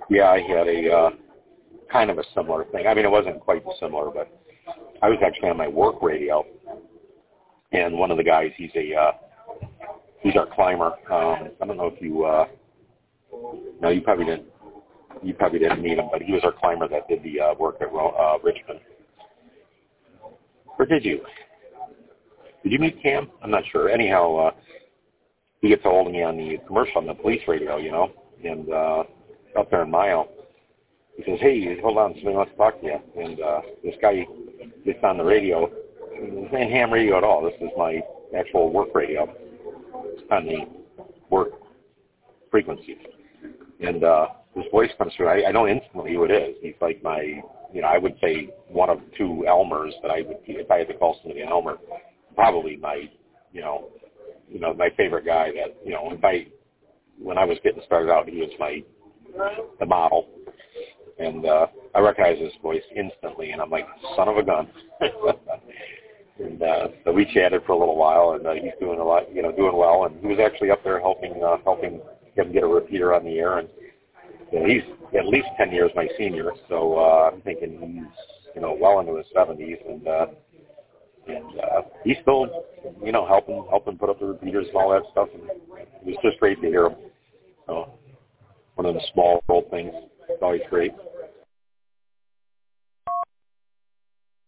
Yeah, I had a kind of a similar thing. I mean, it wasn't quite similar, but I was actually on my work radio, and one of the guys, he's our climber. I don't know if you, no, you probably didn't. You probably didn't meet him, but he was our climber that did the work at Richmond. Or did you? Did you meet Cam? I'm not sure. Anyhow, he gets a hold of me on the commercial on the police radio, and up there in Mayo. He says, hey, hold on, somebody wants to talk to you. And this guy gets on the radio. It ain't ham radio at all. This is my actual work radio on the work frequency. And this voice comes through. I know instantly who it is. He's like my, I would say one of two Elmers that I would, if I had to call somebody an Elmer, probably my, my favorite guy that, when I was getting started out, he was the model. And I recognized his voice instantly, and I'm like, son of a gun. And so we chatted for a little while, and he's doing a lot, doing well. And he was actually up there helping him get a repeater on the air. And he's at least 10 years my senior, so I'm thinking he's, well into his 70s, and he's still, helping put up the repeaters and all that stuff. And it was just great to hear him. So one of the small little things. It's always great.